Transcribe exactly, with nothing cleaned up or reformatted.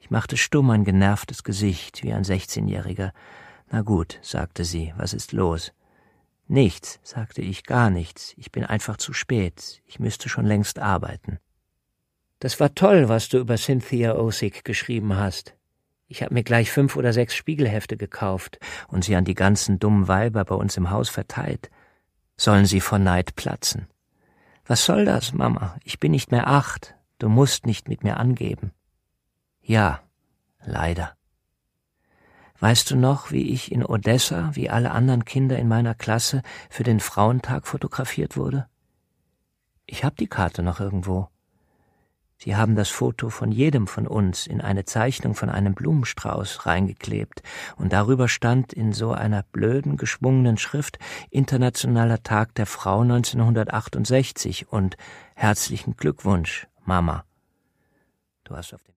Ich machte stumm ein genervtes Gesicht, wie ein Sechzehnjähriger. »Na gut«, sagte sie, »was ist los?« »Nichts«, sagte ich, »gar nichts. Ich bin einfach zu spät. Ich müsste schon längst arbeiten.« »Das war toll, was du über Cynthia Ozick geschrieben hast. Ich habe mir gleich fünf oder sechs Spiegelhefte gekauft und sie an die ganzen dummen Weiber bei uns im Haus verteilt. Sollen sie vor Neid platzen? Was soll das, Mama? Ich bin nicht mehr acht. Du musst nicht mit mir angeben.« »Ja, leider.« »Weißt du noch, wie ich in Odessa, wie alle anderen Kinder in meiner Klasse, für den Frauentag fotografiert wurde? Ich habe die Karte noch irgendwo. Sie haben das Foto von jedem von uns in eine Zeichnung von einem Blumenstrauß reingeklebt und darüber stand in so einer blöden, geschwungenen Schrift Internationaler Tag der Frau neunzehnhundertachtundsechzig und herzlichen Glückwunsch, Mama. Du hast auf den